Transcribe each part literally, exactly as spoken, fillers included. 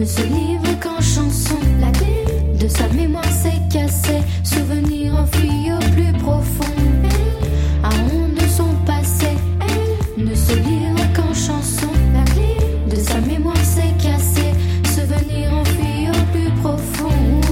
ne se livre qu'en chanson. La clé de sa mémoire s'est cassée, souvenir enfui au plus profond. A honte de son passé, ne se livre qu'en chanson. La clé de sa mémoire s'est cassée, souvenir enfui au plus profond.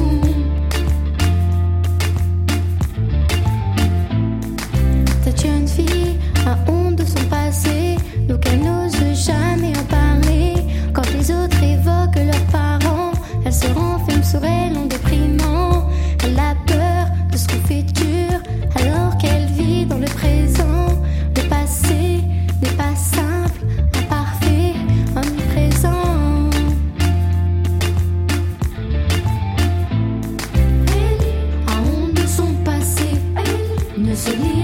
Cette jeune fille a honte de son passé, donc elle n'ose jamais en parler. Quand les autres évoquent leurs parents, elle se renferme sur elle en déprimant. Elle a peur de son futur alors qu'elle vit dans le présent. Le passé n'est pas simple, imparfait, omniprésent. Elle a honte de son passé, elle ne se lit